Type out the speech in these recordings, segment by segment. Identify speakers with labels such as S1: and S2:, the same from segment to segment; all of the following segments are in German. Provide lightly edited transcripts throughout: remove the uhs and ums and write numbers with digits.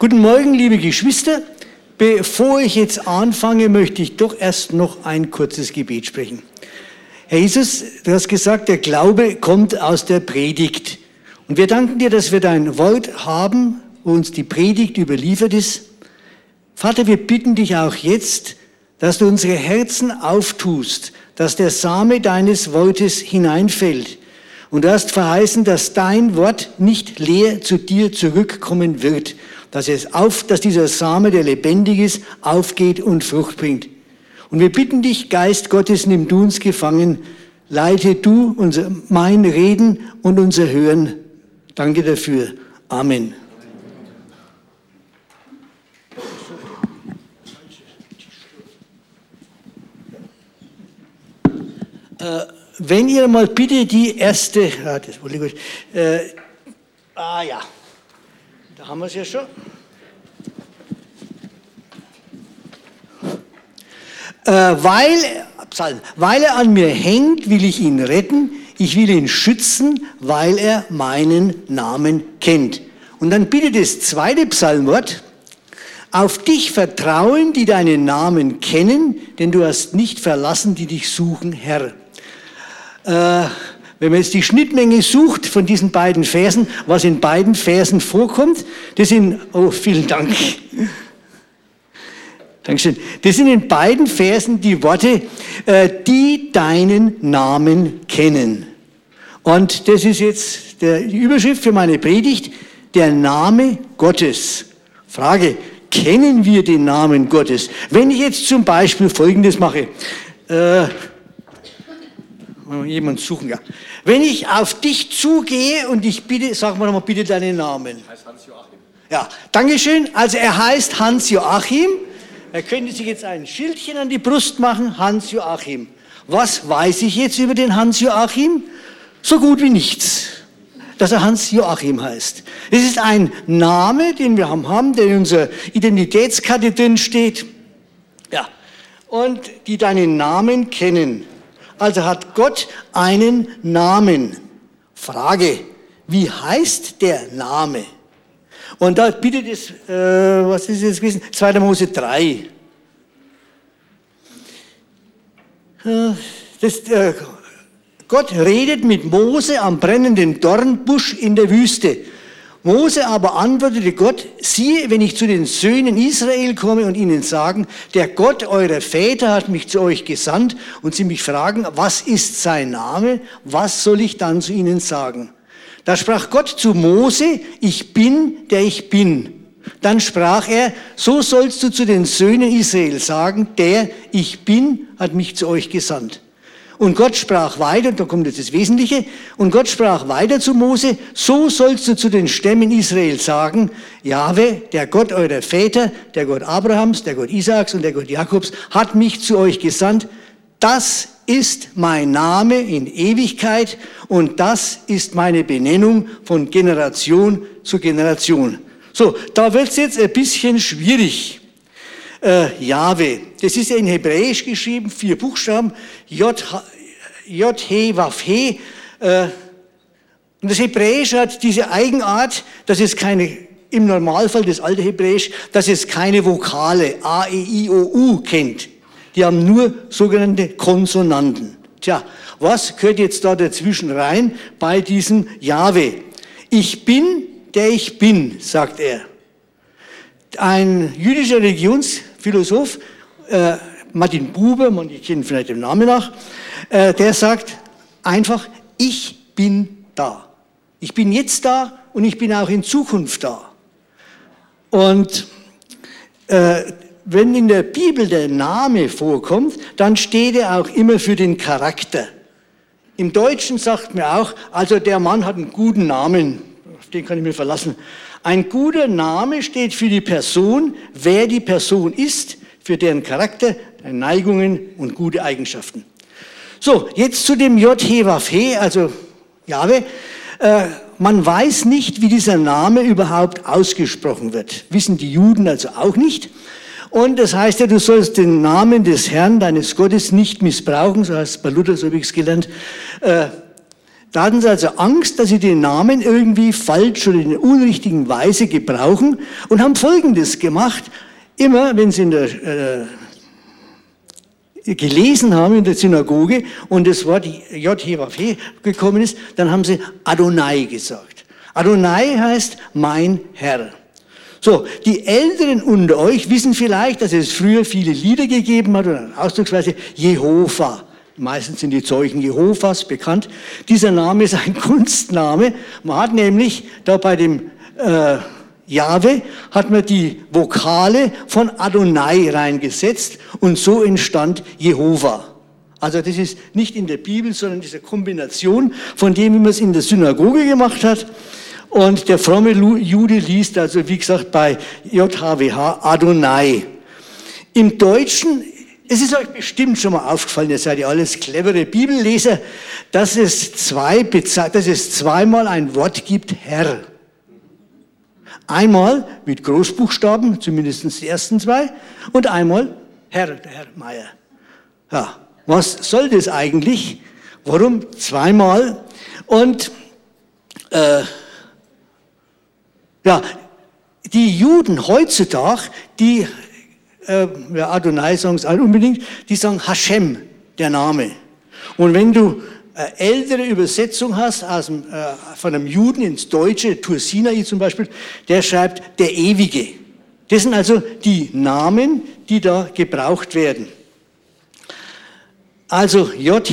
S1: Guten Morgen, liebe Geschwister. Bevor ich jetzt anfange, möchte ich doch erst noch ein kurzes Gebet sprechen. Herr Jesus, du hast gesagt, der Glaube kommt aus der Predigt. Und wir danken dir, dass wir dein Wort haben, wo uns die Predigt überliefert ist. Vater, wir bitten dich auch jetzt, dass du unsere Herzen auftust, dass der Same deines Wortes hineinfällt. Und du hast verheißen, dass dein Wort nicht leer zu dir zurückkommen wird, dass dieser Same, der lebendig ist, aufgeht und Frucht bringt. Und wir bitten dich, Geist Gottes, nimm du uns gefangen, leite du mein Reden und unser Hören. Danke dafür. Amen. Wenn ihr mal bitte die erste, da haben wir es ja schon. Weil er an mir hängt, will ich ihn retten, ich will ihn schützen, weil er meinen Namen kennt. Und dann bitte das zweite Psalmwort: Auf dich vertrauen, die deinen Namen kennen, denn du hast nicht verlassen, die dich suchen, Herr. Wenn man jetzt die Schnittmenge sucht von diesen beiden Versen, was in beiden Versen vorkommt, das sind, vielen Dank. Dankeschön. Das sind in beiden Versen die Worte, die deinen Namen kennen. Und das ist jetzt die Überschrift für meine Predigt, der Name Gottes. Frage: Kennen wir den Namen Gottes? Wenn ich jetzt zum Beispiel Folgendes mache, jemand suchen, ja. Wenn ich auf dich zugehe und ich bitte, sag mal nochmal bitte deinen Namen.
S2: Heißt Hans-Joachim.
S1: Ja, Dankeschön. Also er heißt Hans-Joachim. Er könnte sich jetzt ein Schildchen an die Brust machen, Hans-Joachim. Was weiß ich jetzt über den Hans-Joachim? So gut wie nichts, dass er Hans-Joachim heißt. Es ist ein Name, den wir haben, der in unserer Identitätskarte drin steht. Ja, und die deinen Namen kennen. Also hat Gott einen Namen. Frage: Wie heißt der Name? Und da bittet es, was ist jetzt gewesen? 2. Mose 3. Gott redet mit Mose am brennenden Dornbusch in der Wüste. Mose aber antwortete Gott: Siehe, wenn ich zu den Söhnen Israel komme und ihnen sagen, der Gott eurer Väter hat mich zu euch gesandt, und sie mich fragen, was ist sein Name, was soll ich dann zu ihnen sagen? Da sprach Gott zu Mose: Ich bin, der ich bin. Dann sprach er: So sollst du zu den Söhnen Israel sagen, der ich bin hat mich zu euch gesandt. Und Gott sprach weiter, da kommt jetzt das Wesentliche, und Gott sprach weiter zu Mose: So sollst du zu den Stämmen Israel sagen, Jahwe, der Gott eurer Väter, der Gott Abrahams, der Gott Isaaks und der Gott Jakobs, hat mich zu euch gesandt. Das ist mein Name in Ewigkeit und das ist meine Benennung von Generation zu Generation. So, da wird es jetzt ein bisschen schwierig. Jahwe, das ist ja in Hebräisch geschrieben, 4 Buchstaben, J-He-Waf-He. Und das Hebräisch hat diese Eigenart, dass es im Normalfall das alte Hebräisch, dass es keine Vokale A, E, I, O, U kennt. Die haben nur sogenannte Konsonanten. Tja, was gehört jetzt da dazwischen rein bei diesem Jahwe? Ich bin, der ich bin, sagt er. Ein jüdischer Religionsphilosoph, Martin Buber, man kennt vielleicht den Namen nach, der sagt einfach: Ich bin da. Ich bin jetzt da und ich bin auch in Zukunft da. Und wenn in der Bibel der Name vorkommt, dann steht er auch immer für den Charakter. Im Deutschen sagt man auch, also der Mann hat einen guten Namen, auf den kann ich mich verlassen. Ein guter Name steht für die Person, wer die Person ist, für deren Charakter, Neigungen und gute Eigenschaften. So, jetzt zu dem J-He-Waf-He, also Jahwe. Man weiß nicht, wie dieser Name überhaupt ausgesprochen wird. Wissen die Juden also auch nicht. Und das heißt ja, du sollst den Namen des Herrn, deines Gottes, nicht missbrauchen, so heißt es bei Luther, so habe ich es gelernt. Da hatten sie also Angst, dass sie den Namen irgendwie falsch oder in der unrichtigen Weise gebrauchen und haben Folgendes gemacht. Immer, wenn sie gelesen haben in der Synagoge und das Wort JHWH gekommen ist, dann haben sie Adonai gesagt. Adonai heißt mein Herr. So, die Älteren unter euch wissen vielleicht, dass es früher viele Lieder gegeben hat, oder ausdrucksweise Jehova. Meistens sind die Zeugen Jehovas bekannt. Dieser Name ist ein Kunstname. Man hat nämlich da bei dem Jahwe hat man die Vokale von Adonai reingesetzt und so entstand Jehova. Also das ist nicht in der Bibel, sondern diese Kombination von dem, wie man es in der Synagoge gemacht hat. Und der fromme Jude liest also, wie gesagt, bei JHWH Adonai. Im Deutschen, es ist euch bestimmt schon mal aufgefallen, ihr seid ja alles clevere Bibelleser, dass es zweimal ein Wort gibt, Herr. Einmal mit Großbuchstaben, zumindest die ersten zwei, und einmal Herr, der Herr Meier. Ja, was soll das eigentlich? Warum zweimal? Und ja, die Juden heutzutage, die Adonai sagen es unbedingt, die sagen Hashem, der Name. Und wenn du ältere Übersetzung hast von einem Juden ins Deutsche, Tursinai zum Beispiel, der schreibt der Ewige. Das sind also die Namen, die da gebraucht werden. Also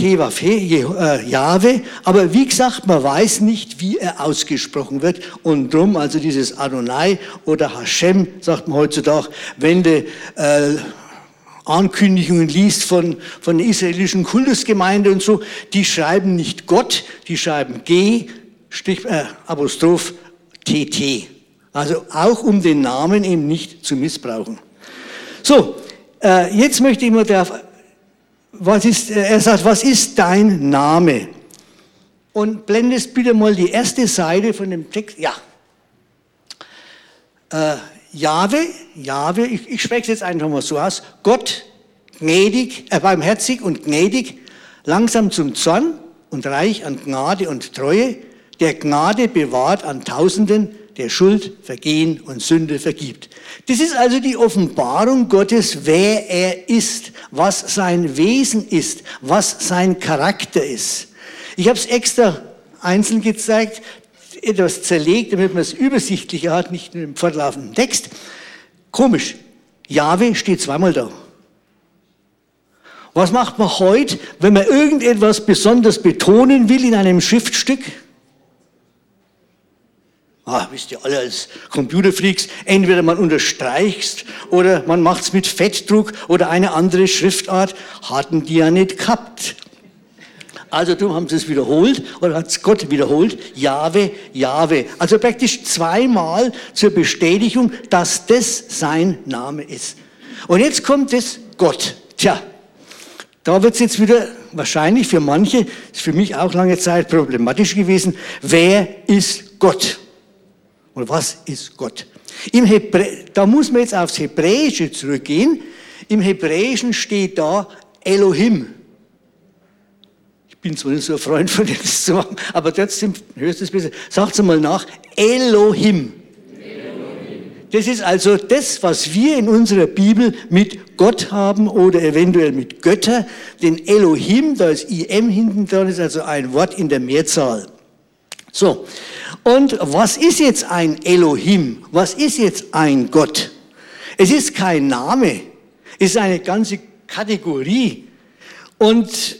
S1: Jahwe, aber wie gesagt, man weiß nicht, wie er ausgesprochen wird. Und drum, also dieses Adonai oder Hashem, sagt man heutzutage, wenn du Ankündigungen liest von der israelischen Kultusgemeinde und so, die schreiben nicht Gott, die schreiben G, Apostroph TT. Also auch um den Namen eben nicht zu missbrauchen. So, jetzt möchte ich mal er sagt, was ist dein Name? Und blendest bitte mal die erste Seite von dem Text. Ja. Jahwe, ich spreche es jetzt einfach mal so aus, Gott, gnädig, barmherzig und gnädig, langsam zum Zorn und reich an Gnade und Treue, der Gnade bewahrt an Tausenden, der Schuld, Vergehen und Sünde vergibt. Das ist also die Offenbarung Gottes, wer er ist, was sein Wesen ist, was sein Charakter ist. Ich habe es extra einzeln gezeigt, etwas zerlegt, damit man es übersichtlicher hat, nicht nur im fortlaufenden Text. Komisch, Jahwe steht zweimal da. Was macht man heute, wenn man irgendetwas besonders betonen will in einem Schriftstück? Wisst ihr alle als Computerfreaks, entweder man unterstreicht oder man macht es mit Fettdruck oder eine andere Schriftart, hatten die ja nicht gehabt. Also darum haben sie es wiederholt oder hat es Gott wiederholt, Jahwe, Jahwe. Also praktisch zweimal zur Bestätigung, dass das sein Name ist. Und jetzt kommt es Gott. Tja, da wird es jetzt wieder wahrscheinlich für manche, ist für mich auch lange Zeit problematisch gewesen, wer ist Gott? Und was ist Gott? Da muss man jetzt aufs Hebräische zurückgehen. Im Hebräischen steht da Elohim. Ich bin zwar nicht so ein Freund von dem zu machen, aber trotzdem, hörst du es besser, sagt es mal nach, Elohim. Das ist also das, was wir in unserer Bibel mit Gott haben oder eventuell mit Götter. Den Elohim, da ist IM hinten dran, ist also ein Wort in der Mehrzahl. So, und was ist jetzt ein Elohim? Was ist jetzt ein Gott? Es ist kein Name, es ist eine ganze Kategorie. Und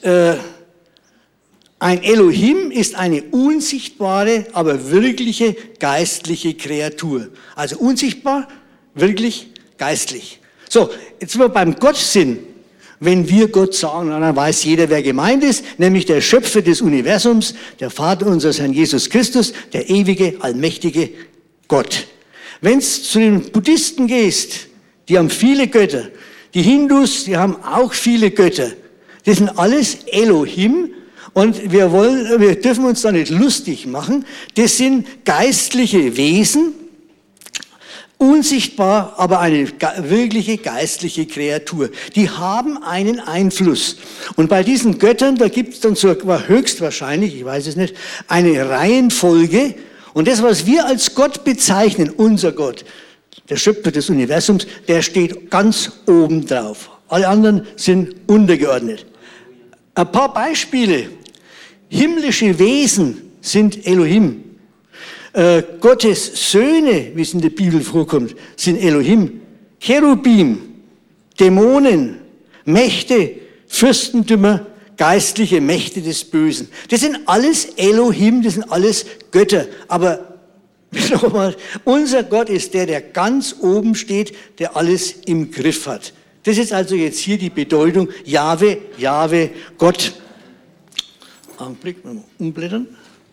S1: ein Elohim ist eine unsichtbare, aber wirkliche geistliche Kreatur. Also unsichtbar, wirklich geistlich. So, jetzt sind wir beim Gottsinn. Wenn wir Gott sagen, dann weiß jeder, wer gemeint ist, nämlich der Schöpfer des Universums, der Vater unseres Herrn Jesus Christus, der ewige, allmächtige Gott. Wenn es zu den Buddhisten gehst, die haben viele Götter. Die Hindus, die haben auch viele Götter. Das sind alles Elohim. Und wir dürfen uns da nicht lustig machen. Das sind geistliche Wesen. unsichtbar, aber eine wirkliche geistliche Kreatur. Die haben einen Einfluss. Und bei diesen Göttern, da gibt es dann sogar höchstwahrscheinlich, ich weiß es nicht, eine Reihenfolge. Und das, was wir als Gott bezeichnen, unser Gott, der Schöpfer des Universums, der steht ganz oben drauf. Alle anderen sind untergeordnet. Ein paar Beispiele. Himmlische Wesen sind Elohim. Gottes Söhne, wie es in der Bibel vorkommt, sind Elohim. Cherubim, Dämonen, Mächte, Fürstentümer, geistliche Mächte des Bösen. Das sind alles Elohim, das sind alles Götter. Aber nochmal, unser Gott ist der, der ganz oben steht, der alles im Griff hat. Das ist also jetzt hier die Bedeutung Jahwe, Jahwe, Gott. Augenblick, mal umblättern.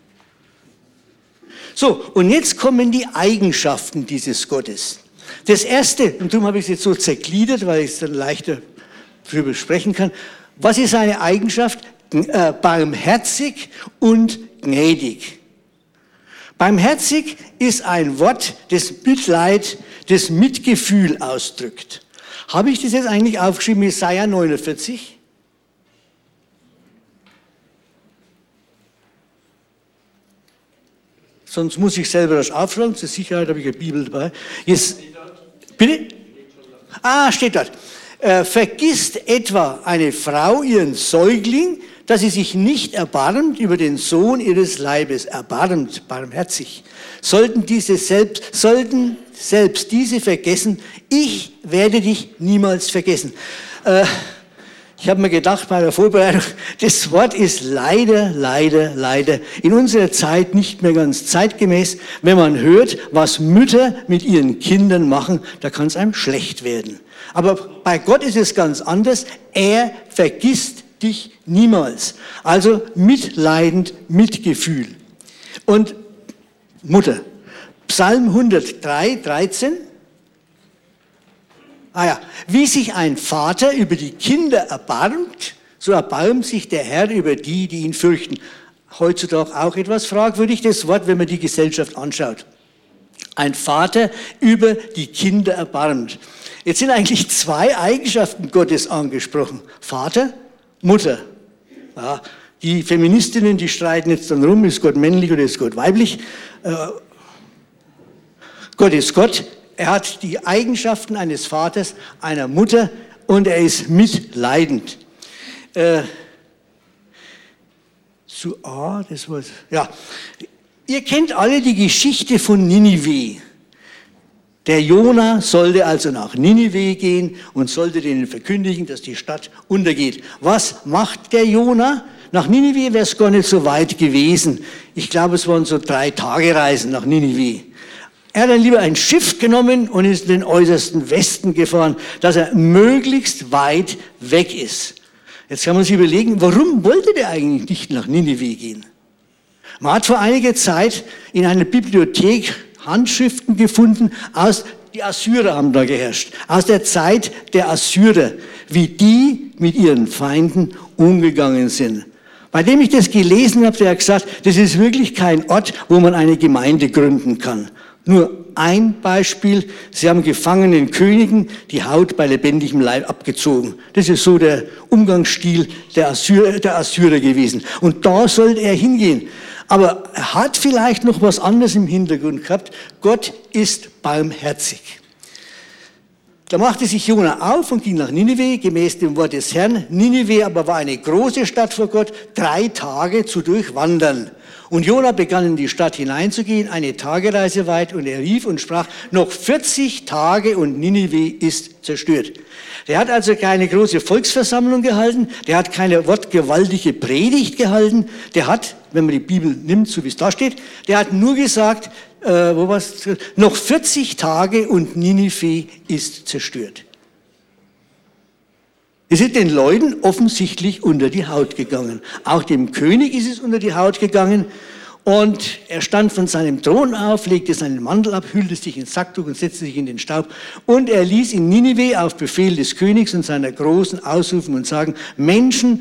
S1: So, und jetzt kommen die Eigenschaften dieses Gottes. Das erste, und darum habe ich es jetzt so zergliedert, weil ich es dann leichter darüber sprechen kann. Was ist eine Eigenschaft? Barmherzig und gnädig. Barmherzig ist ein Wort, das Mitleid, das Mitgefühl ausdrückt. Habe ich das jetzt eigentlich aufgeschrieben, Jesaja 49? Sonst muss ich selber das aufschreiben. Zur Sicherheit habe ich eine Bibel dabei. Jetzt, bitte? Steht dort. Vergisst etwa eine Frau ihren Säugling, dass sie sich nicht erbarmt über den Sohn ihres Leibes, erbarmt, barmherzig. Sollten selbst diese vergessen, ich werde dich niemals vergessen. Ich habe mir gedacht bei der Vorbereitung, das Wort ist leider in unserer Zeit nicht mehr ganz zeitgemäß. Wenn man hört, was Mütter mit ihren Kindern machen, da kann es einem schlecht werden. Aber bei Gott ist es ganz anders. Er vergisst dich niemals. Also mitleidend, Mitgefühl. Und Mutter. Psalm 103, 13. Wie sich ein Vater über die Kinder erbarmt, so erbarmt sich der Herr über die, die ihn fürchten. Heutzutage auch etwas fragwürdig, das Wort, wenn man die Gesellschaft anschaut. Ein Vater über die Kinder erbarmt. Jetzt sind eigentlich zwei Eigenschaften Gottes angesprochen. Vater, Mutter. Ja, die Feministinnen, die streiten jetzt dann rum, ist Gott männlich oder ist Gott weiblich? Gott ist Gott. Er hat die Eigenschaften eines Vaters, einer Mutter und er ist mitleidend. Ihr kennt alle die Geschichte von Ninive. Der Jona sollte also nach Ninive gehen und sollte denen verkündigen, dass die Stadt untergeht. Was macht der Jona? Nach Ninive wäre es gar nicht so weit gewesen. Ich glaube, es waren so 3 Tagereisen nach Ninive. Er hat dann lieber ein Schiff genommen und ist in den äußersten Westen gefahren, dass er möglichst weit weg ist. Jetzt kann man sich überlegen, warum wollte der eigentlich nicht nach Ninive gehen? Man hat vor einiger Zeit in einer Bibliothek Handschriften gefunden, die Assyrer haben da geherrscht, aus der Zeit der Assyrer, wie die mit ihren Feinden umgegangen sind. Bei dem ich das gelesen habe, der hat gesagt, das ist wirklich kein Ort, wo man eine Gemeinde gründen kann. Nur ein Beispiel, sie haben gefangenen Königen die Haut bei lebendigem Leib abgezogen. Das ist so der Umgangsstil der Assyrer gewesen. Und da sollte er hingehen. Aber er hat vielleicht noch was anderes im Hintergrund gehabt. Gott ist barmherzig. Da machte sich Jona auf und ging nach Ninive, gemäß dem Wort des Herrn. Ninive aber war eine große Stadt vor Gott, 3 Tage zu durchwandern. Und Jona begann in die Stadt hineinzugehen, eine Tagereise weit, und er rief und sprach, noch 40 Tage und Ninive ist zerstört. Der hat also keine große Volksversammlung gehalten, der hat keine wortgewaltige Predigt gehalten, der hat, wenn man die Bibel nimmt, so wie es da steht, der hat nur gesagt, noch 40 Tage und Ninive ist zerstört. Es ist den Leuten offensichtlich unter die Haut gegangen. Auch dem König ist es unter die Haut gegangen. Und er stand von seinem Thron auf, legte seinen Mantel ab, hüllte sich ins Sacktuch und setzte sich in den Staub. Und er ließ in Ninive auf Befehl des Königs und seiner großen ausrufen und sagen, Menschen,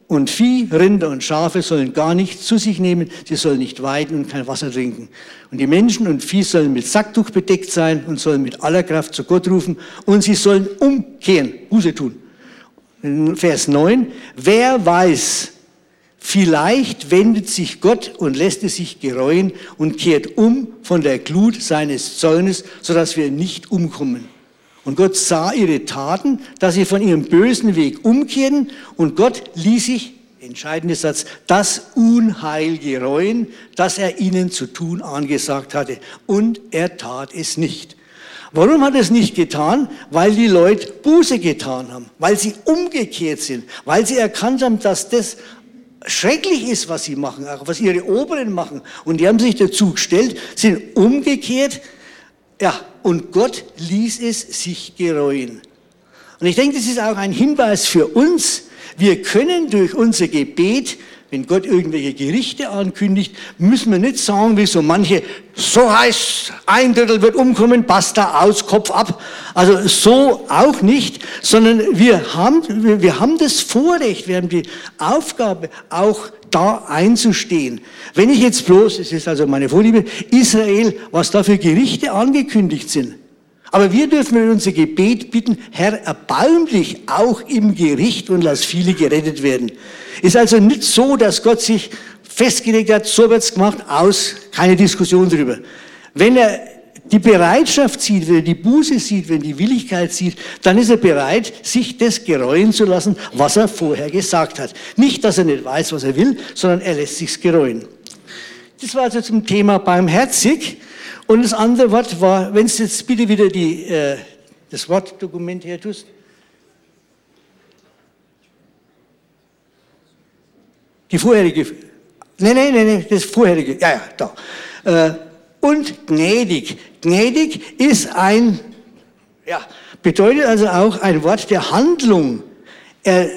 S1: und Vieh, Rinder und Schafe sollen gar nichts zu sich nehmen, sie sollen nicht weiden und kein Wasser trinken. Und die Menschen und Vieh sollen mit Sacktuch bedeckt sein und sollen mit aller Kraft zu Gott rufen und sie sollen umkehren, Buße tun. In Vers 9, wer weiß, vielleicht wendet sich Gott und lässt es sich gereuen und kehrt um von der Glut seines Zornes, sodass wir nicht umkommen. Und Gott sah ihre Taten, dass sie von ihrem bösen Weg umkehrten und Gott ließ sich, entscheidender Satz, das Unheil gereuen, das er ihnen zu tun angesagt hatte. Und er tat es nicht. Warum hat er es nicht getan? Weil die Leute Buße getan haben, weil sie umgekehrt sind, weil sie erkannt haben, dass das schrecklich ist, was sie machen, auch was ihre Oberen machen. Und die haben sich dazu gestellt, sind umgekehrt, ja, und Gott ließ es sich gereuen. Und ich denke, das ist auch ein Hinweis für uns. Wir können durch unser Gebet, wenn Gott irgendwelche Gerichte ankündigt, müssen wir nicht sagen, wie so manche, so heißt, 1/3 wird umkommen, basta, aus, Kopf ab. Also so auch nicht, sondern wir haben das Vorrecht, wir haben die Aufgabe, auch da einzustehen. Wenn ich jetzt bloß, es ist also meine Vorliebe, Israel, was da für Gerichte angekündigt sind. Aber wir dürfen in unser Gebet bitten, Herr, erbarmlich auch im Gericht und lass viele gerettet werden. Ist also nicht so, dass Gott sich festgelegt hat, so wird's gemacht, aus, keine Diskussion drüber. Wenn er die Bereitschaft sieht, wenn er die Buße sieht, wenn er die Willigkeit sieht, dann ist er bereit, sich das gereuen zu lassen, was er vorher gesagt hat. Nicht, dass er nicht weiß, was er will, sondern er lässt sich's gereuen. Das war also zum Thema barmherzig. Und das andere Wort war, wenn du jetzt bitte wieder das Wortdokument her tust. Die vorherige, nee, das vorherige, ja, da. Und gnädig. Gnädig ist bedeutet also auch ein Wort der Handlung. Er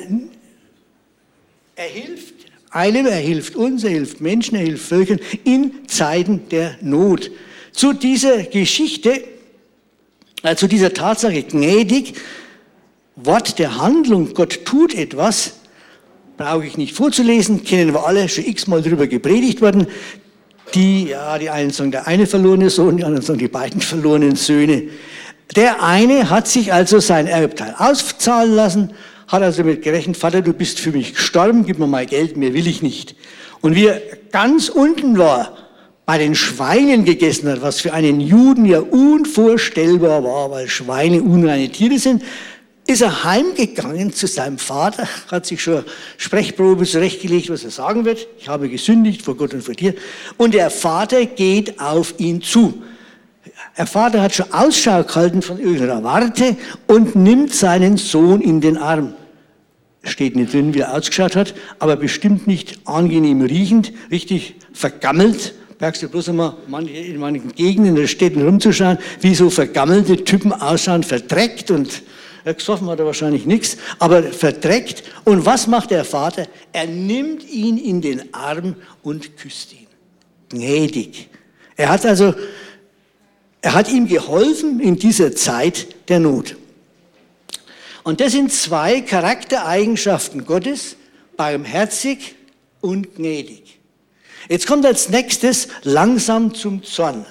S1: hilft einem, er hilft uns, er hilft Menschen, er hilft Völkern in Zeiten der Not. Zu dieser Geschichte, zu dieser Tatsache gnädig, Wort der Handlung, Gott tut etwas, brauche ich nicht vorzulesen, kennen wir alle, schon x-mal drüber gepredigt worden. Die einen sagen der eine verlorene Sohn, die anderen sagen die beiden verlorenen Söhne. Der eine hat sich also sein Erbteil auszahlen lassen, hat also damit gerechnet, Vater, du bist für mich gestorben, gib mir mal Geld, mehr will ich nicht. Und wie er ganz unten war, bei den Schweinen gegessen hat, was für einen Juden ja unvorstellbar war, weil Schweine unreine Tiere sind, ist er heimgegangen zu seinem Vater, hat sich schon Sprechprobe zurechtgelegt, was er sagen wird. Ich habe gesündigt vor Gott und vor dir. Und der Vater geht auf ihn zu. Der Vater hat schon Ausschau gehalten von irgendeiner Warte und nimmt seinen Sohn in den Arm. Steht nicht drin, wie er ausgeschaut hat, aber bestimmt nicht angenehm riechend, richtig vergammelt. Merkst du bloß einmal in manchen Gegenden in den Städten rumzuschauen, wie so vergammelte Typen ausschauen, verdreckt und gesoffen hat er wahrscheinlich nichts, aber verdreckt. Und was macht der Vater? Er nimmt ihn in den Arm und küsst ihn. Gnädig. Er hat ihm geholfen in dieser Zeit der Not. Und das sind zwei Charaktereigenschaften Gottes, barmherzig und gnädig. Jetzt kommt als nächstes langsam zum Zorn.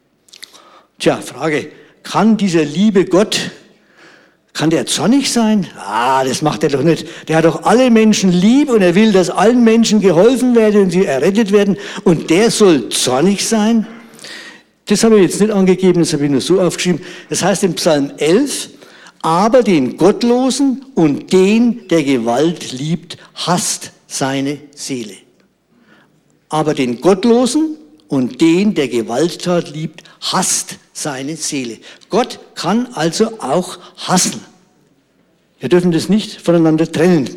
S1: Tja, Frage, kann dieser liebe Gott, kann der zornig sein? Das macht er doch nicht. Der hat doch alle Menschen lieb und er will, dass allen Menschen geholfen werden und sie errettet werden und der soll zornig sein? Das habe ich jetzt nicht angegeben, das habe ich nur so aufgeschrieben. Das heißt im Psalm 11, aber den Gottlosen und den, der Gewalt liebt, hasst seine Seele. Aber den Gottlosen und den, der Gewalttat liebt, hasst seine Seele. Gott kann also auch hassen. Wir dürfen das nicht voneinander trennen.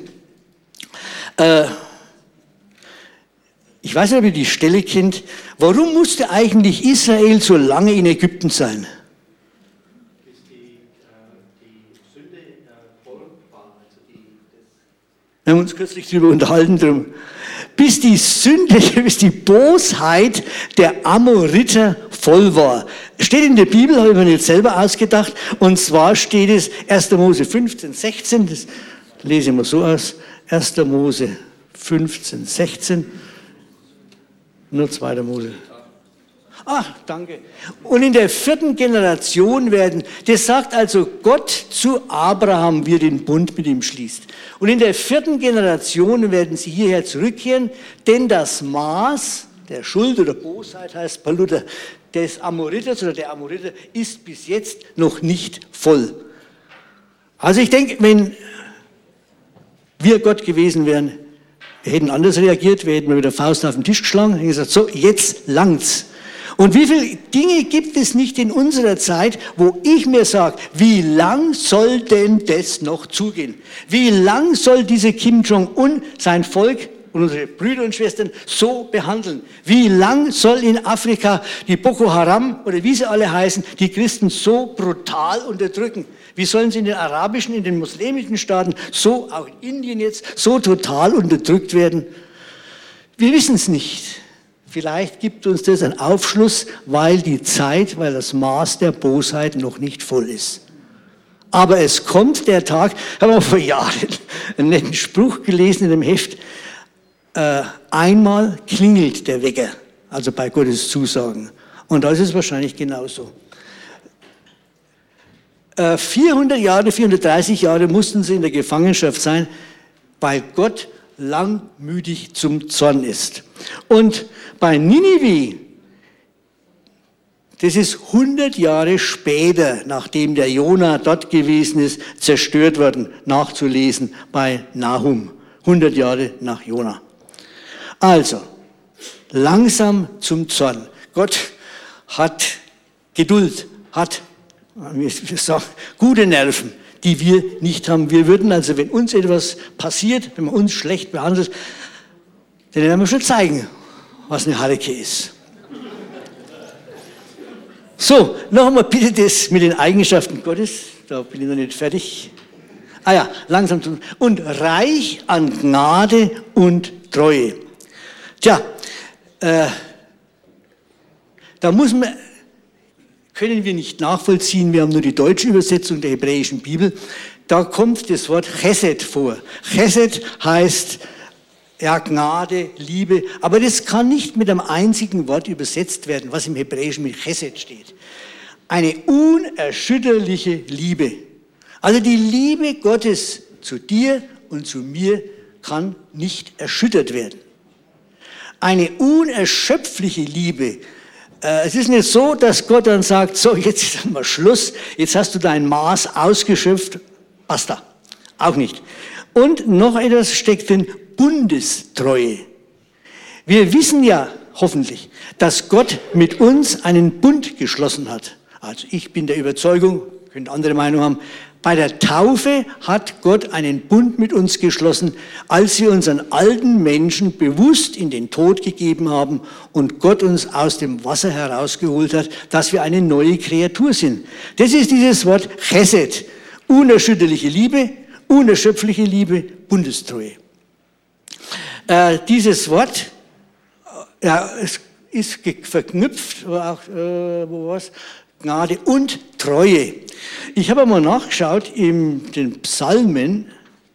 S1: Ich weiß nicht, ob ihr die Stelle kennt. Warum musste eigentlich Israel so lange in Ägypten sein?
S2: Bis die Sünde voll war.
S1: Wir haben uns kürzlich darüber unterhalten. Drum. Bis die Sünde, bis die Bosheit der Amoriter voll war. Steht in der Bibel, habe ich mir nicht selber ausgedacht. Und zwar steht es 1. Mose 15, 16, das lese ich mal so aus. 1. Mose 15, 16. Nur 2. Mose. Ah, danke. Und in der 4. Generation das sagt also Gott zu Abraham, wie er den Bund mit ihm schließt. Und in der 4. Generation werden sie hierher zurückkehren, denn das Maß der Schuld oder Bosheit, heißt bei Luther, des Amoriters oder der Amoriter ist bis jetzt noch nicht voll. Also ich denke, wenn wir Gott gewesen wären, wir hätten anders reagiert, wir hätten mit der Faust auf den Tisch geschlagen und gesagt, so, jetzt langt's. Und wie viele Dinge gibt es nicht in unserer Zeit, wo ich mir sage, wie lang soll denn das noch zugehen? Wie lang soll dieser Kim Jong-un sein Volk und unsere Brüder und Schwestern so behandeln? Wie lang soll in Afrika die Boko Haram oder wie sie alle heißen, die Christen so brutal unterdrücken? Wie sollen sie in den arabischen, in den muslimischen Staaten, so auch in Indien jetzt, so total unterdrückt werden? Wir wissen es nicht. Vielleicht gibt uns das einen Aufschluss, weil weil das Maß der Bosheit noch nicht voll ist. Aber es kommt der Tag, haben wir vor Jahren einen netten Spruch gelesen in dem Heft, einmal klingelt der Wecker, also bei Gottes Zusagen. Und da ist es wahrscheinlich genauso. 430 Jahre mussten sie in der Gefangenschaft sein, weil Gott langmütig zum Zorn ist. Und bei Ninive, das ist 100 Jahre später, nachdem der Jona dort gewesen ist, zerstört worden, nachzulesen bei Nahum. 100 Jahre nach Jona. Also, langsam zum Zorn. Gott hat Geduld, hat gute Nerven, die wir nicht haben. Wir würden also, wenn uns etwas passiert, wenn man uns schlecht behandelt, dann werden wir schon zeigen, was eine Harke ist. So, noch einmal bitte das mit den Eigenschaften Gottes. Da bin ich noch nicht fertig. Ah ja, langsam zum... Und reich an Gnade und Treue. Tja, da können wir nicht nachvollziehen, wir haben nur die deutsche Übersetzung der hebräischen Bibel. Da kommt das Wort Chesed vor. Chesed heißt ja, Gnade, Liebe, aber das kann nicht mit einem einzigen Wort übersetzt werden, was im Hebräischen mit Chesed steht. Eine unerschütterliche Liebe. Also die Liebe Gottes zu dir und zu mir kann nicht erschüttert werden. Eine unerschöpfliche Liebe. Es ist nicht so, dass Gott dann sagt, so jetzt ist mal Schluss, jetzt hast du dein Maß ausgeschöpft, basta. Auch nicht. Und noch etwas steckt drin, Bundestreue. Wir wissen ja hoffentlich, dass Gott mit uns einen Bund geschlossen hat. Also ich bin der Überzeugung, könnt andere Meinung haben, bei der Taufe hat Gott einen Bund mit uns geschlossen, als wir unseren alten Menschen bewusst in den Tod gegeben haben und Gott uns aus dem Wasser herausgeholt hat, dass wir eine neue Kreatur sind. Das ist dieses Wort Chesed, unerschütterliche Liebe, unerschöpfliche Liebe, Bundestreue. Dieses Wort es ist verknüpft, auch, wo war's? Gnade und Treue. Ich habe mal nachgeschaut in den Psalmen.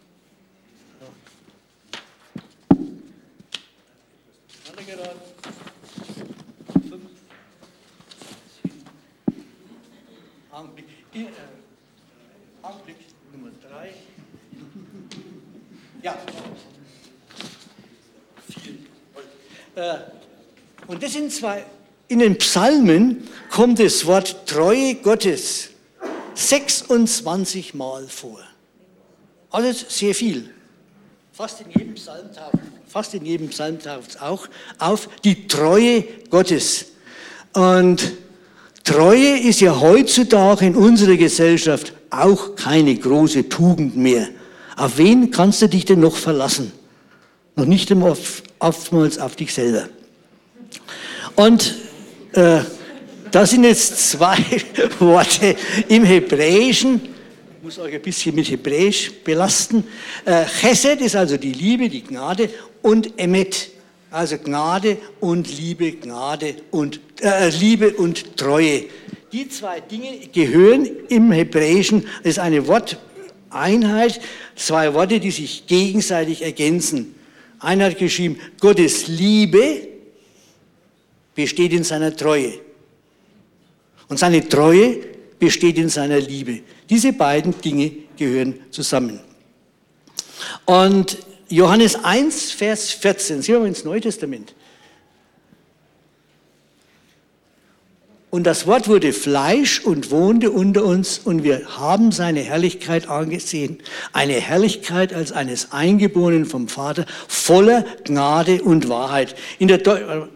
S1: Augenblick Nummer 3. Ja. 4. Und das sind zwei. In den Psalmen kommt das Wort Treue Gottes 26 Mal vor. Alles sehr viel. Fast in jedem Psalm taucht es auch auf, die Treue Gottes. Und Treue ist ja heutzutage in unserer Gesellschaft auch keine große Tugend mehr. Auf wen kannst du dich denn noch verlassen? Noch nicht einmal oftmals auf dich selber. Und das sind jetzt zwei Worte im Hebräischen. Ich muss euch ein bisschen mit Hebräisch belasten. Chesed ist also die Liebe, die Gnade, und Emet, also Gnade und Liebe, Liebe und Treue. Die zwei Dinge gehören im Hebräischen, das ist eine Worteinheit, zwei Worte, die sich gegenseitig ergänzen. Einer hat geschrieben, Gottes Liebe besteht in seiner Treue. Und seine Treue besteht in seiner Liebe. Diese beiden Dinge gehören zusammen. Und Johannes 1, Vers 14, sehen wir ins Neue Testament. Und das Wort wurde Fleisch und wohnte unter uns und wir haben seine Herrlichkeit angesehen. Eine Herrlichkeit als eines Eingeborenen vom Vater, voller Gnade und Wahrheit. In der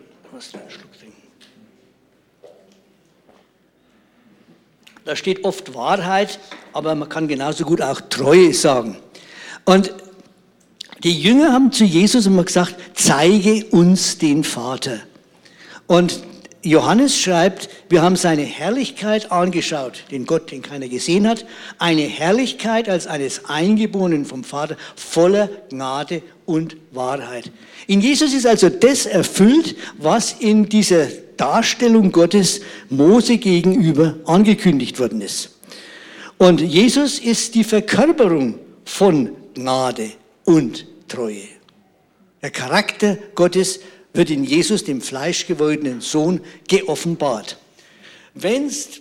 S1: Da steht oft Wahrheit, aber man kann genauso gut auch Treue sagen. Und die Jünger haben zu Jesus immer gesagt, zeige uns den Vater. Und Johannes schreibt, wir haben seine Herrlichkeit angeschaut, den Gott, den keiner gesehen hat, eine Herrlichkeit als eines Eingeborenen vom Vater, voller Gnade und Wahrheit. In Jesus ist also das erfüllt, was in dieser Darstellung Gottes Mose gegenüber angekündigt worden ist. Und Jesus ist die Verkörperung von Gnade und Treue. Der Charakter Gottes wird in Jesus, dem fleischgewordenen Sohn, geoffenbart. Wenn's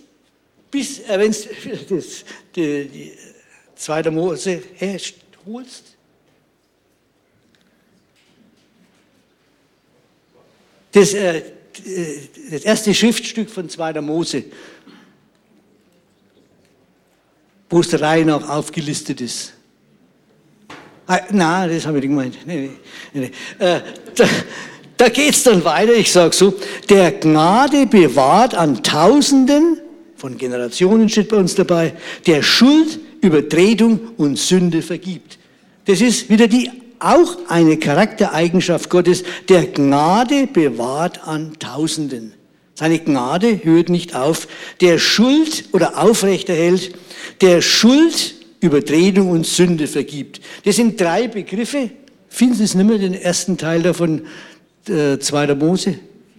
S1: 2. Mose herholst, das erste Schriftstück von 2. Mose, wo es der Reihe nach aufgelistet ist. Nein, das habe ich nicht gemeint. Nee. Da geht es dann weiter, ich sage so, der Gnade bewahrt an Tausenden, von Generationen steht bei uns dabei, der Schuld, Übertretung und Sünde vergibt. Das ist wieder auch eine Charaktereigenschaft Gottes, der Gnade bewahrt an Tausenden. Seine Gnade hört nicht auf, der Schuld oder aufrechterhält, der Schuld, Übertretung und Sünde vergibt. Das sind 3 Begriffe. Finden Sie es nicht mehr, den ersten Teil davon, 2. Mose?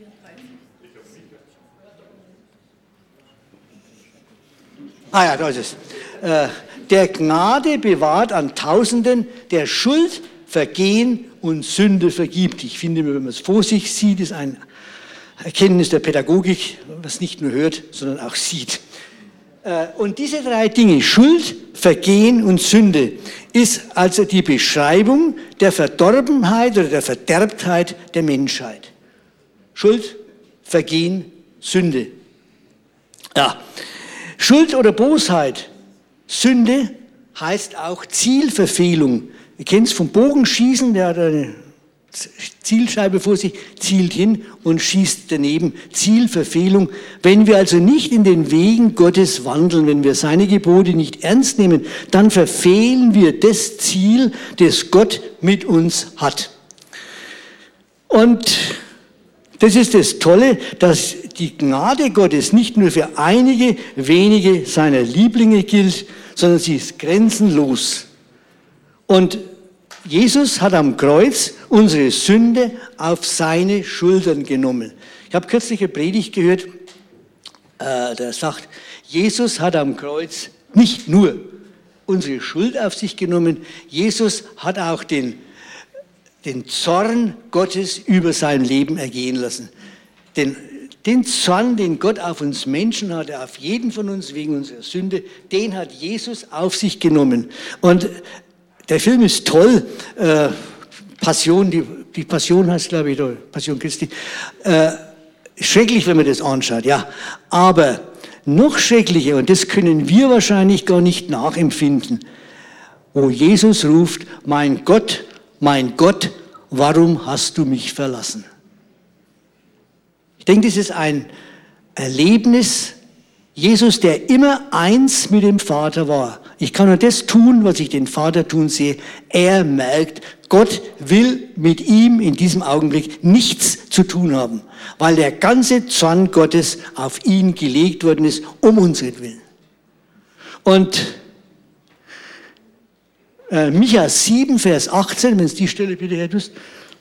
S1: Ja, da ist es. Der Gnade bewahrt an Tausenden, der Schuld, Vergehen und Sünde vergibt. Ich finde, wenn man es vor sich sieht, ist ein Erkenntnis der Pädagogik, was nicht nur hört, sondern auch sieht. Und diese 3 Dinge, Schuld, Vergehen und Sünde, ist also die Beschreibung der Verdorbenheit oder der Verderbtheit der Menschheit. Schuld, Vergehen, Sünde. Ja. Schuld oder Bosheit, Sünde heißt auch Zielverfehlung. Ihr kennt es vom Bogenschießen, der hat eine Zielscheibe vor sich, zielt hin und schießt daneben. Zielverfehlung. Wenn wir also nicht in den Wegen Gottes wandeln, wenn wir seine Gebote nicht ernst nehmen, dann verfehlen wir das Ziel, das Gott mit uns hat. Und das ist das Tolle, dass die Gnade Gottes nicht nur für einige wenige seiner Lieblinge gilt, sondern sie ist grenzenlos. Und Jesus hat am Kreuz unsere Sünde auf seine Schultern genommen. Ich habe kürzlich eine Predigt gehört, der sagt, Jesus hat am Kreuz nicht nur unsere Schuld auf sich genommen, Jesus hat auch den Zorn Gottes über sein Leben ergehen lassen. Den Zorn, den Gott auf uns Menschen hatte, auf jeden von uns wegen unserer Sünde, den hat Jesus auf sich genommen. Und der Film ist toll, Passion, die Passion heißt, glaube ich, oder Passion Christi. Schrecklich, wenn man das anschaut, ja. Aber noch schrecklicher, und das können wir wahrscheinlich gar nicht nachempfinden, wo Jesus ruft, mein Gott, warum hast du mich verlassen? Ich denke, das ist ein Erlebnis, Jesus, der immer eins mit dem Vater war. Ich kann nur das tun, was ich den Vater tun sehe. Er merkt, Gott will mit ihm in diesem Augenblick nichts zu tun haben, weil der ganze Zorn Gottes auf ihn gelegt worden ist, um unseren. Und Micha 7, Vers 18, wenn es die Stelle bitte her tust.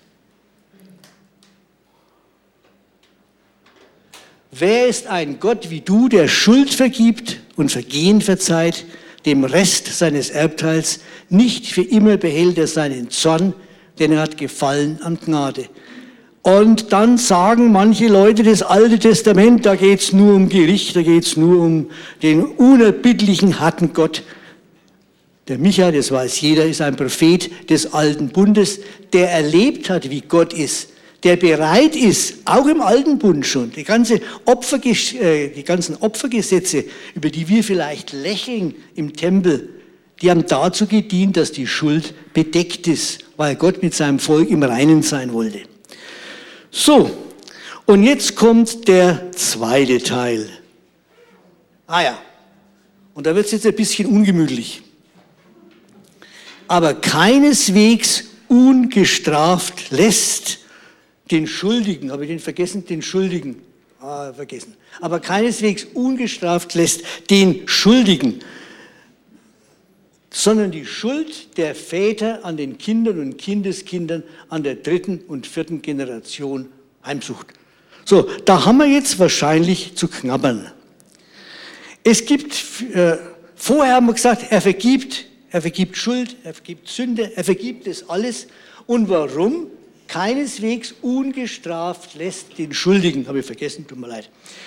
S1: Wer ist ein Gott wie du, der Schuld vergibt und Vergehen verzeiht, dem Rest seines Erbteils, nicht für immer behält er seinen Zorn, denn er hat Gefallen an Gnade. Und dann sagen manche Leute, das Alte Testament, da geht es nur um Gericht, da geht es nur um den unerbittlichen, harten Gott. Der Micha, das weiß jeder, ist ein Prophet des Alten Bundes, der erlebt hat, wie Gott ist, der bereit ist, auch im Alten Bund schon, die ganzen Opfergesetze, über die wir vielleicht lächeln im Tempel, die haben dazu gedient, dass die Schuld bedeckt ist, weil Gott mit seinem Volk im Reinen sein wollte. So, und jetzt kommt der zweite Teil. Und da wird es jetzt ein bisschen ungemütlich. Aber keineswegs ungestraft lässt den Schuldigen, habe ich den vergessen, den Schuldigen, vergessen. Aber keineswegs ungestraft lässt den Schuldigen, sondern die Schuld der Väter an den Kindern und Kindeskindern an der 3. und 4. Generation heimsucht. So, da haben wir jetzt wahrscheinlich zu knabbern. Es gibt, vorher haben wir gesagt, er vergibt Schuld, er vergibt Sünde, er vergibt das alles. Und warum? Keineswegs ungestraft lässt den Schuldigen, habe ich vergessen, tut mir leid.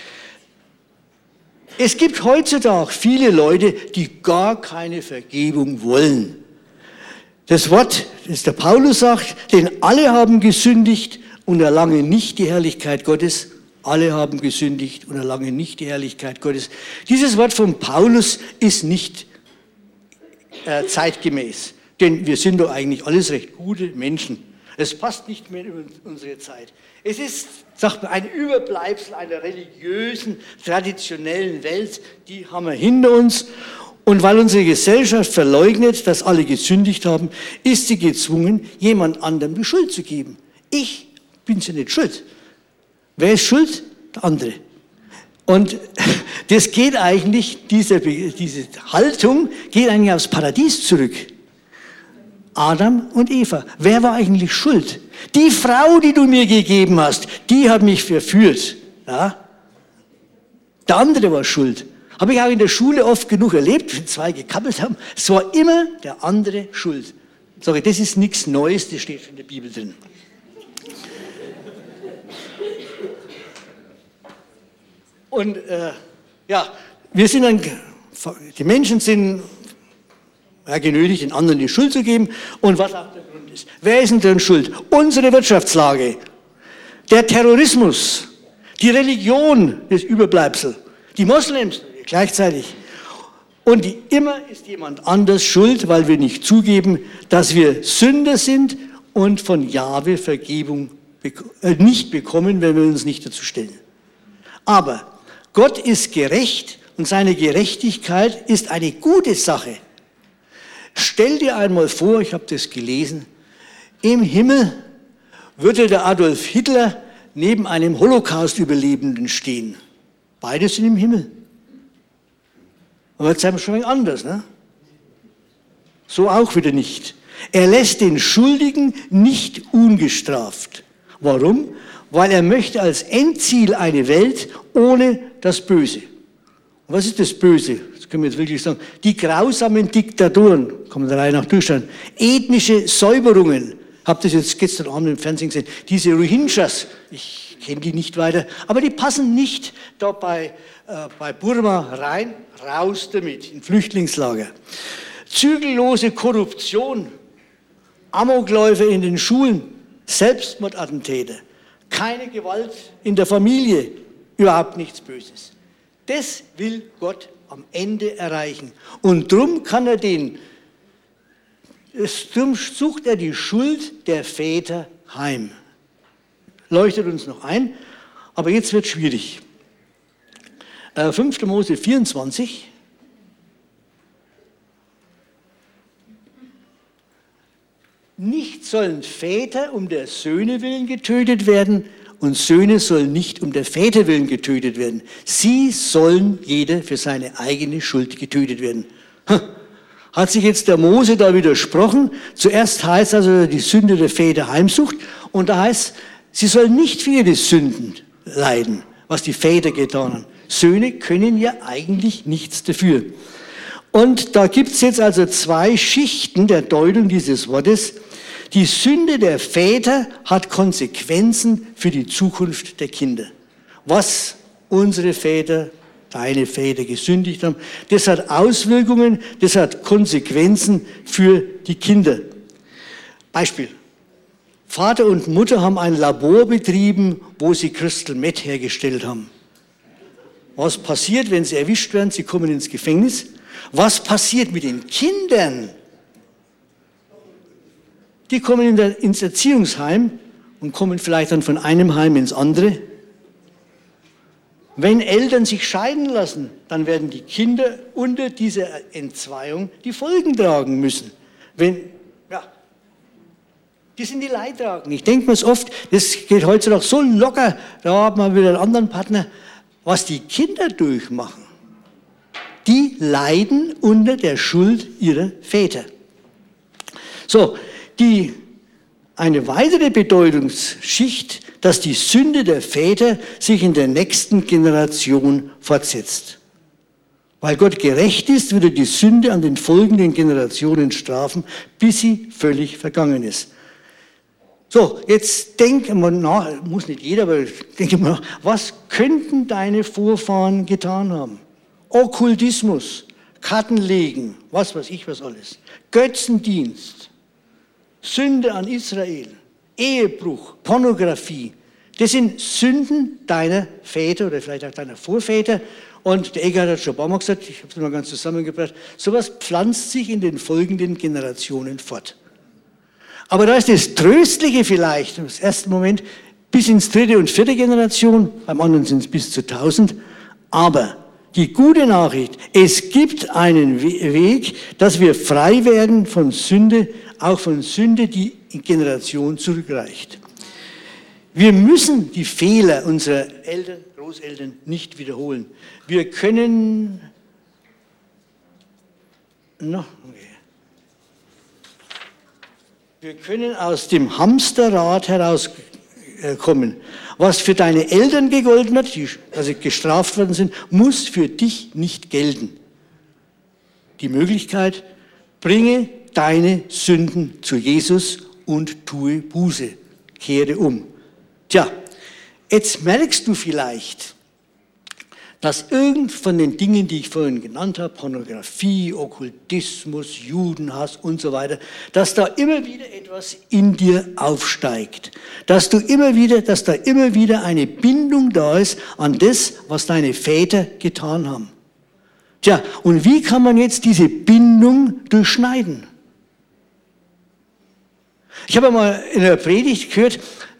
S1: Es gibt heutzutage viele Leute, die gar keine Vergebung wollen. Das Wort, das der Paulus sagt, denn alle haben gesündigt und erlangen nicht die Herrlichkeit Gottes. Alle haben gesündigt und erlangen nicht die Herrlichkeit Gottes. Dieses Wort von Paulus ist nicht zeitgemäß, denn wir sind doch eigentlich alles recht gute Menschen. Es passt nicht mehr in unsere Zeit. Es ist, sagt man, ein Überbleibsel einer religiösen, traditionellen Welt, die haben wir hinter uns. Und weil unsere Gesellschaft verleugnet, dass alle gesündigt haben, ist sie gezwungen, jemand anderem die Schuld zu geben. Ich bin ja nicht schuld. Wer ist schuld? Der andere. Und das geht eigentlich, diese Haltung geht eigentlich aufs Paradies zurück. Adam und Eva. Wer war eigentlich schuld? Die Frau, die du mir gegeben hast, die hat mich verführt. Ja? Der andere war schuld. Habe ich auch in der Schule oft genug erlebt, wenn zwei gekappelt haben. Es war immer der andere schuld. Sorry, das ist nichts Neues, das steht in der Bibel drin. Und wir sind die Menschen sind genötigt, den anderen die Schuld zu geben. Und was auch der Grund ist. Wer ist denn schuld? Unsere Wirtschaftslage, der Terrorismus, die Religion, das Überbleibsel, die Moslems gleichzeitig. Und immer ist jemand anders schuld, weil wir nicht zugeben, dass wir Sünder sind und von Jahwe Vergebung nicht bekommen, wenn wir uns nicht dazu stellen. Aber Gott ist gerecht und seine Gerechtigkeit ist eine gute Sache. Stell dir einmal vor, ich habe das gelesen, im Himmel würde der Adolf Hitler neben einem Holocaust-Überlebenden stehen. Beide sind im Himmel. Aber jetzt sind wir schon anders, ne? So auch wieder nicht. Er lässt den Schuldigen nicht ungestraft. Warum? Weil er möchte als Endziel eine Welt ohne das Böse. Und was ist das Böse? Das können wir jetzt wirklich sagen. Die grausamen Diktaturen, kommen der Reihe nach durchschauen, ethnische Säuberungen. Habt ihr das jetzt gestern Abend im Fernsehen gesehen? Diese Rohingyas, ich kenne die nicht weiter, aber die passen nicht da bei Burma rein, raus damit, in Flüchtlingslager. Zügellose Korruption, Amokläufe in den Schulen, Selbstmordattentäter, keine Gewalt in der Familie, überhaupt nichts Böses. Das will Gott am Ende erreichen. Und drum sucht er die Schuld der Väter heim. Leuchtet uns noch ein, aber jetzt wird es schwierig. 5. Mose 24. Nicht sollen Väter um der Söhne willen getötet werden und Söhne sollen nicht um der Väter willen getötet werden. Sie sollen jeder für seine eigene Schuld getötet werden. Hat sich jetzt der Mose da widersprochen? Zuerst heißt also, die Sünde der Väter heimsucht und da heißt, sie sollen nicht für ihre Sünden leiden, was die Väter getan haben. Söhne können ja eigentlich nichts dafür. Und da gibt es jetzt also zwei Schichten der Deutung dieses Wortes. Die Sünde der Väter hat Konsequenzen für die Zukunft der Kinder. Was unsere Väter, deine Väter gesündigt haben, das hat Auswirkungen, das hat Konsequenzen für die Kinder. Beispiel. Vater und Mutter haben ein Labor betrieben, wo sie Crystal Meth hergestellt haben. Was passiert, wenn sie erwischt werden? Sie kommen ins Gefängnis. Was passiert mit den Kindern? Die kommen ins Erziehungsheim und kommen vielleicht dann von einem Heim ins andere. Wenn Eltern sich scheiden lassen, dann werden die Kinder unter dieser Entzweiung die Folgen tragen müssen. Die sind die Leidtragenden. Ich denke mir es oft, das geht heutzutage so locker, da hat man wieder einen anderen Partner, was die Kinder durchmachen. Die leiden unter der Schuld ihrer Väter. So, eine weitere Bedeutungsschicht, dass die Sünde der Väter sich in der nächsten Generation fortsetzt. Weil Gott gerecht ist, wird er die Sünde an den folgenden Generationen strafen, bis sie völlig vergangen ist. So, jetzt denke mal nach, muss nicht jeder, aber denke mal nach, was könnten deine Vorfahren getan haben? Okkultismus, Kartenlegen, was weiß ich was alles, Götzendienst, Sünde an Israel, Ehebruch, Pornografie. Das sind Sünden deiner Väter oder vielleicht auch deiner Vorväter. Und der Eckhart hat schon ein paar Mal gesagt, ich habe es mal ganz zusammengebracht, sowas pflanzt sich in den folgenden Generationen fort. Aber da ist das Tröstliche vielleicht, im ersten Moment, bis ins 3. und 4. Generation, beim anderen sind es bis zu 1000. Aber die gute Nachricht, es gibt einen Weg, dass wir frei werden von Sünde, auch von Sünde, die in Generation zurückreicht. Wir müssen die Fehler unserer Eltern, Großeltern nicht wiederholen. Wir können aus dem Hamsterrad herauskommen. Was für deine Eltern gegolten hat, die also gestraft worden sind, muss für dich nicht gelten. Die Möglichkeit, bringe deine Sünden zu Jesus und tue Buße, kehre um. Tja, jetzt merkst du vielleicht, dass irgend von den Dingen, die ich vorhin genannt habe, Pornografie, Okkultismus, Judenhass und so weiter, dass da immer wieder etwas in dir aufsteigt. Dass da immer wieder eine Bindung da ist an das, was deine Väter getan haben. Tja, und wie kann man jetzt diese Bindung durchschneiden? Ich habe mal in einer Predigt gehört,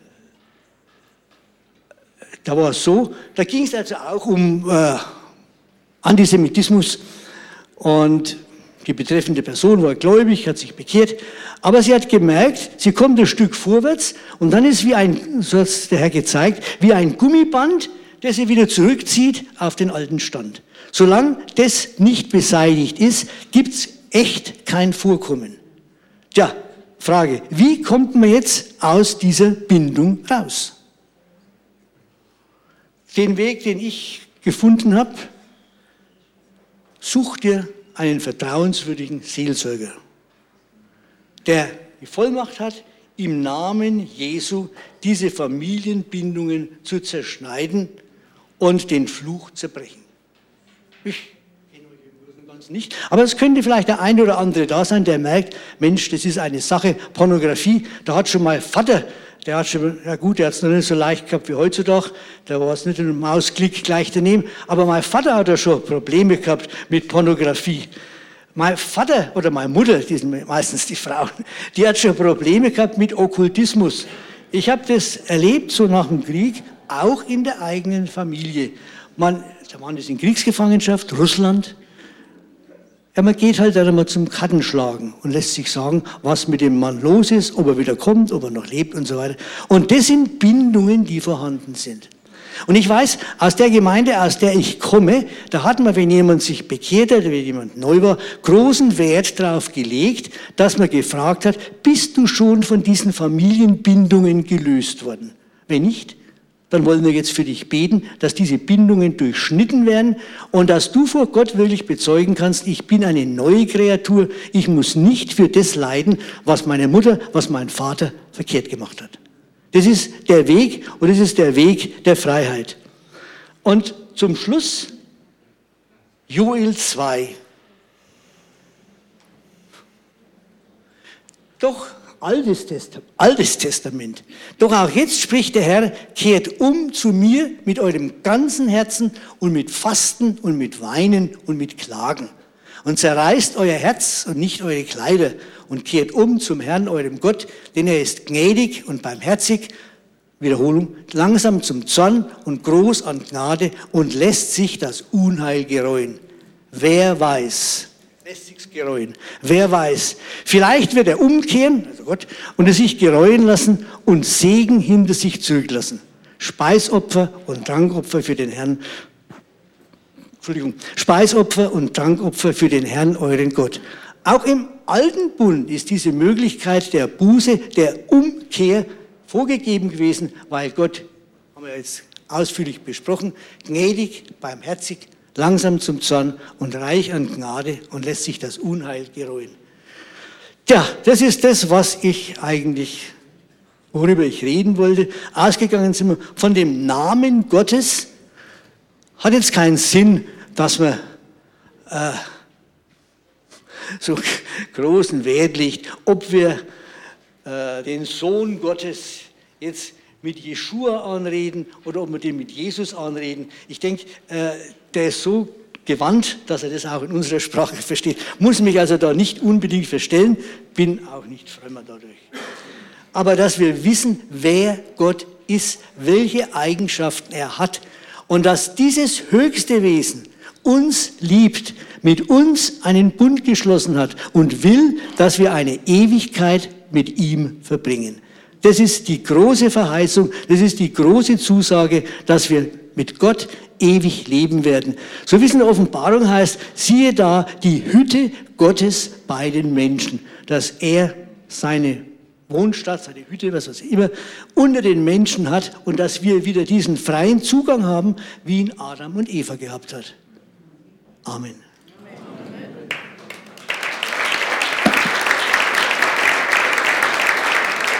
S1: da war es so, da ging es also auch um Antisemitismus und die betreffende Person war gläubig, hat sich bekehrt, aber sie hat gemerkt, sie kommt ein Stück vorwärts und dann ist so hat es der Herr gezeigt, wie ein Gummiband, das sie wieder zurückzieht auf den alten Stand. Solange das nicht beseitigt ist, gibt es echt kein Vorkommen. Tja, Frage, wie kommt man jetzt aus dieser Bindung raus? Den Weg, den ich gefunden habe, such dir einen vertrauenswürdigen Seelsorger, der die Vollmacht hat, im Namen Jesu diese Familienbindungen zu zerschneiden und den Fluch zerbrechen. Ich kenne euch im Großen und Ganzen nicht, aber es könnte vielleicht der eine oder andere da sein, der merkt, Mensch, das ist eine Sache, Pornografie, da hat schon mal Vater, der hat es noch nicht so leicht gehabt wie heutzutage, da war es nicht ein Mausklick gleich daneben, aber mein Vater hat ja schon Probleme gehabt mit Pornografie. Mein Vater oder meine Mutter, die sind meistens die Frauen, die hat schon Probleme gehabt mit Okkultismus. Ich habe das erlebt, so nach dem Krieg, auch in der eigenen Familie. Der Mann ist in Kriegsgefangenschaft, Russland. Ja, man geht halt dann mal zum Kartenschlagen und lässt sich sagen, was mit dem Mann los ist, ob er wieder kommt, ob er noch lebt und so weiter. Und das sind Bindungen, die vorhanden sind. Und ich weiß, aus der Gemeinde, aus der ich komme, da hat man, wenn jemand sich bekehrt hat, wenn jemand neu war, großen Wert darauf gelegt, dass man gefragt hat, bist du schon von diesen Familienbindungen gelöst worden? Wenn nicht, dann wollen wir jetzt für dich beten, dass diese Bindungen durchschnitten werden und dass du vor Gott wirklich bezeugen kannst, ich bin eine neue Kreatur, ich muss nicht für das leiden, was meine Mutter, was mein Vater verkehrt gemacht hat. Das ist der Weg und das ist der Weg der Freiheit. Und zum Schluss Joel 2. Doch Altes Testament. Doch auch jetzt spricht der Herr, kehrt um zu mir mit eurem ganzen Herzen und mit Fasten und mit Weinen und mit Klagen. Und zerreißt euer Herz und nicht eure Kleider und kehrt um zum Herrn, eurem Gott, denn er ist gnädig und barmherzig, Wiederholung, langsam zum Zorn und groß an Gnade und lässt sich das Unheil gereuen. Wer weiß? Lässt sich's gereuen. Wer weiß? Vielleicht wird er umkehren, also Gott, und es sich gereuen lassen und Segen hinter sich zurücklassen. Speisopfer und Trankopfer für den Herrn. Speisopfer und Trankopfer für den Herrn, euren Gott. Auch im alten Bund ist diese Möglichkeit der Buße, der Umkehr vorgegeben gewesen, weil Gott, haben wir jetzt ausführlich besprochen, gnädig, barmherzig, langsam zum Zorn und reich an Gnade und lässt sich das Unheil gereuen. Tja, das ist das, worüber ich reden wollte. Ausgegangen sind wir von dem Namen Gottes. Hat jetzt keinen Sinn, dass man so großen Wert legt, ob wir den Sohn Gottes jetzt mit Jeschua anreden oder ob wir den mit Jesus anreden. Ich denke, der ist so gewandt, dass er das auch in unserer Sprache versteht. Muss mich also da nicht unbedingt verstellen, bin auch nicht frömmer dadurch. Aber dass wir wissen, wer Gott ist, welche Eigenschaften er hat und dass dieses höchste Wesen uns liebt, mit uns einen Bund geschlossen hat und will, dass wir eine Ewigkeit mit ihm verbringen. Das ist die große Verheißung, das ist die große Zusage, dass wir mit Gott ewig leben werden. So wie es in der Offenbarung heißt, siehe da die Hütte Gottes bei den Menschen, dass er seine Wohnstatt, seine Hütte, was auch immer, unter den Menschen hat und dass wir wieder diesen freien Zugang haben, wie ihn Adam und Eva gehabt hat. Amen.